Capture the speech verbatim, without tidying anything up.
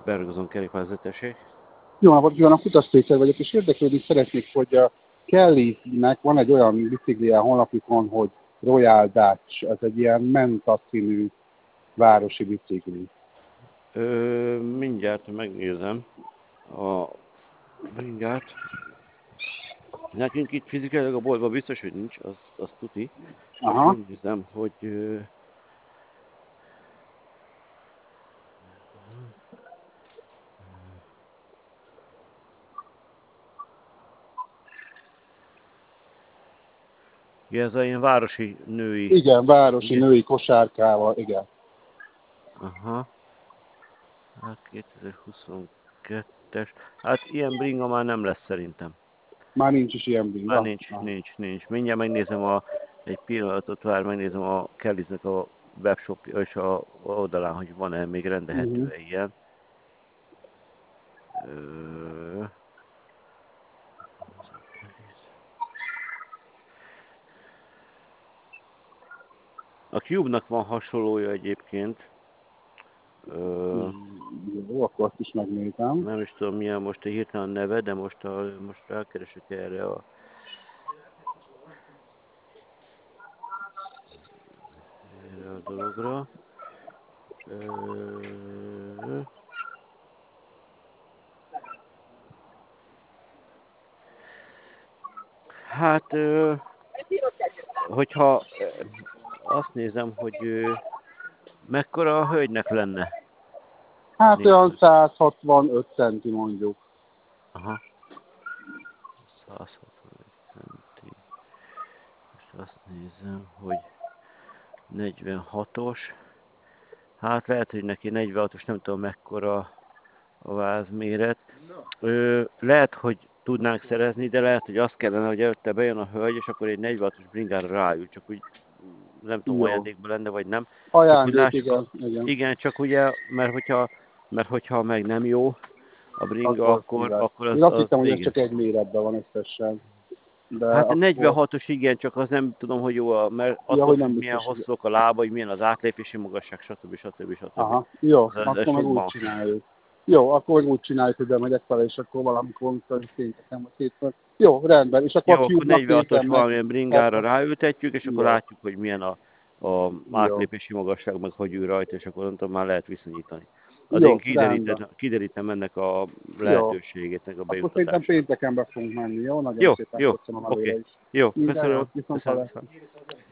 Bergozon kerékpárvezetőség. Jó napot kívánok, Kutas Péter vagyok, és érdeklődni szeretnék, hogy a Kellynek van egy olyan biciklije a honlapjukon, hogy Royal Dutch, ez egy ilyen Menta színű városi bicikli. Ö, mindjárt megnézem a bringát. Nekünk itt fizikailag a boltban biztos, hogy nincs, az, az tuti. Csak Aha. megnézem, hogy... Ö, ja, ez a ilyen városi női... Igen, városi igen. női kosárkával, igen. Aha. Hát kétezer-huszonkettes. Hát ilyen bringa már nem lesz szerintem. Már nincs is ilyen bringa. Már nincs, Aha. nincs, nincs. Mindjárt megnézem a, egy pillanatot, vár, megnézem a Kellysnek a webshop és a oldalán, hogy van-e még rendelhető Uh-huh. ilyen. Ö... A Cube-nak van hasonlója egyébként. Ö... Jó, akkor azt is megnézem. Nem is tudom milyen most a hirtelen neve, de most, a, most rákeresek erre a... erre a dologra. Ö... Hát, ö... hogyha azt nézem, hogy ö... mekkora a hölgynek lenne? Hát Nézd. olyan száz hatvanöt centi mondjuk. Aha. száz hatvanöt centi. Most azt nézem, hogy negyvenhatos. Hát lehet, hogy neki negyvenhatos, nem tudom mekkora a vázméret. Ö, lehet, hogy tudnánk szerezni, de lehet, hogy azt kellene, hogy előtte bejön a hölgy, és akkor egy negyvenhatos bringára ráül, csak úgy nem tudom, Jó. ajándékban lenne, vagy nem. Ajándék, Csak, igen, a, igen. igen, csak ugye, mert hogyha, mert hogyha meg nem jó a bringa, Akkor, akkor, igen. akkor az, Én azt az hittem, hogy ez igen. csak egy méretben van összesen. De Hát a akkor... negyvenhatos igen, csak az nem tudom, hogy jó, a- mert Ja, attól hogy nem függ, milyen biztos, hogy... hosszúak a lábai, milyen az átlépési magasság, stb. stb. stb. Aha, jó, Az, az, az akkor meg úgy sokban. csináljuk. Jó, akkor meg úgy csináljuk, hogy bemegyek vele, és akkor valamikor, amikor pénteken vagy hétfőn. Jó, rendben, és akkor Jó, a akkor Cube-nak negyvenhatos nézem meg. valamilyen bringára Akkor... ráültetjük, és akkor Jó, látjuk, hogy milyen a, a jó. átlépési magasság, meg hogy ül rajta, és akkor mondtam, már lehet viszonyítani. Azért én Jó, kiderítem, rendben. kiderítem ennek a Jó. lehetőségét, meg a Akkor szerintem bejutatását. pénteken be fogunk menni, jó? Nagyon Jó, szépen jó, köszönöm oké. előre is. Jó, Minden köszönöm. jót, viszont Köszönöm. hallásra. Viszont.